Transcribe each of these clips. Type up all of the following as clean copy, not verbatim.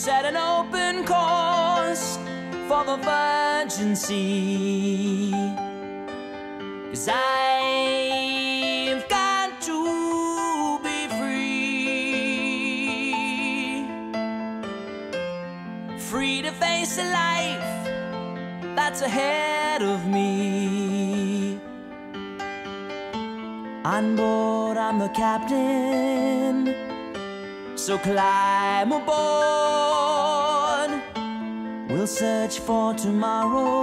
set an open course for the virgin sea. 'Cause I've got to be free, free to face a life that's ahead of me. On board, I'm the captain, so climb aboard. We'll search for tomorrow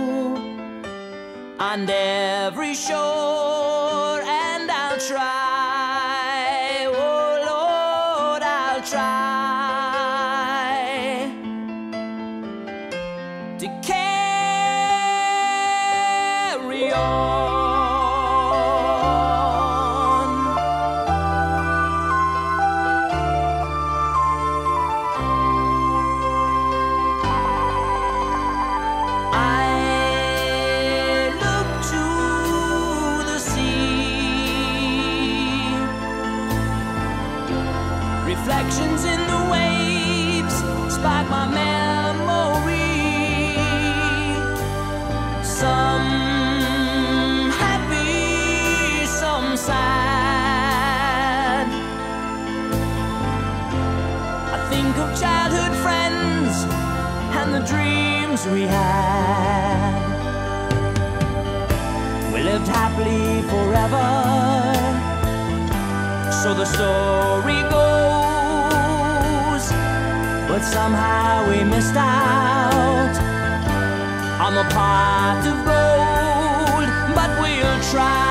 on every shore, and I'll try, oh Lord, I'll try to carry on. Reflections in the waves spark my memory. Some happy, some sad. I think of childhood friends and the dreams we had. We lived happily forever, so the story goes. But somehow we missed out on the pot of gold. But we'll try.